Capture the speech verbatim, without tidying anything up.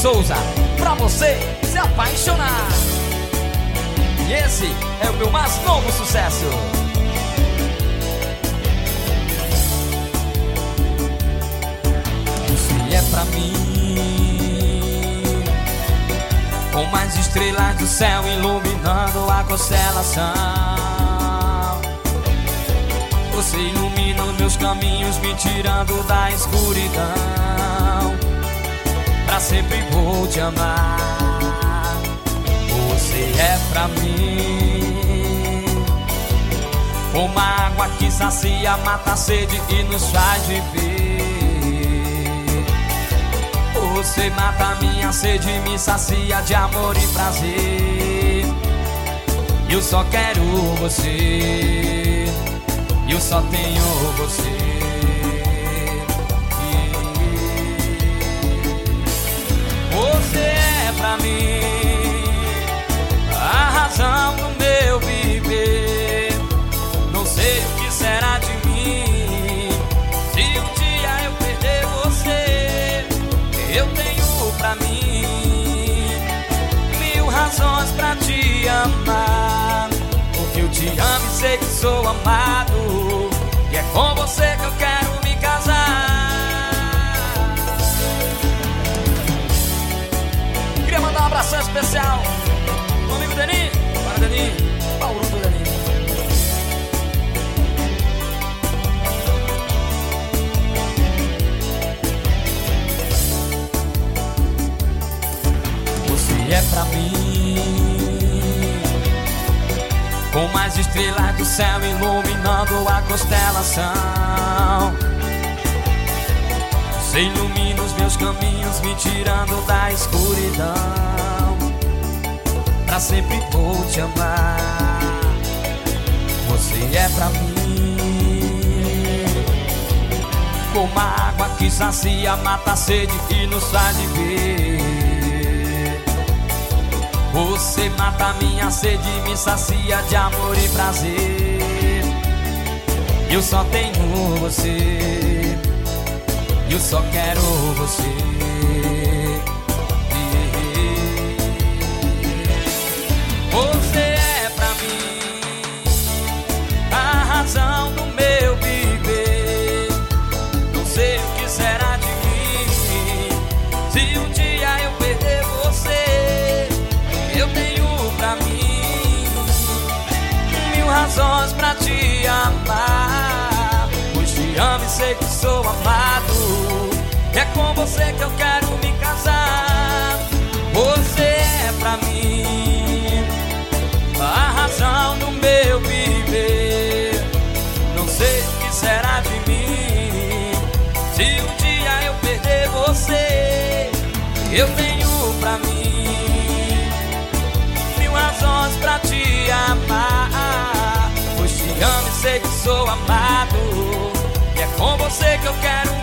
Souza, pra você se apaixonar. E esse é o meu mais novo sucesso. Você é pra mim, com mais estrelas do céu iluminando a constelação. Você ilumina os meus caminhos, me tirando da escuridão. Pra sempre vou te amar. Você é pra mim como a água que sacia, mata a sede e nos faz viver. Você mata a minha sede e me sacia de amor e prazer. Eu só quero você, eu só tenho você. Você é pra mim a razão do meu viver. Não sei o que será de mim se um dia eu perder você. Eu tenho pra mim mil razões pra te amar, porque eu te amo e sei que sou amado. E é com você que eu quero me casar. Queria mandar um abração especial pro amigo Denis. Bora, Denis. Paulo do Denis. Você é pra mim com mais estrelas do céu iluminando a constelação. Você ilumina os meus caminhos, me tirando da escuridão. Pra sempre vou te amar. Você é pra mim como a água que sacia, mata a sede e nos faz viver. Você mata a minha sede e me sacia de amor e prazer. Eu só tenho você, eu só quero você. Você é pra mim a razão do meu viver. Não sei o que será de mim se um dia eu perder você. Eu tenho pra mim mil razões pra te amar, pois te amo e sei que sou amado. É com você que eu quero me casar. Você é pra mim a razão do meu viver. Não sei o que será de mim se um dia eu perder você. Eu tenho pra mim mil razões pra te amar, pois te amo e sei que sou amado. E é com você que eu quero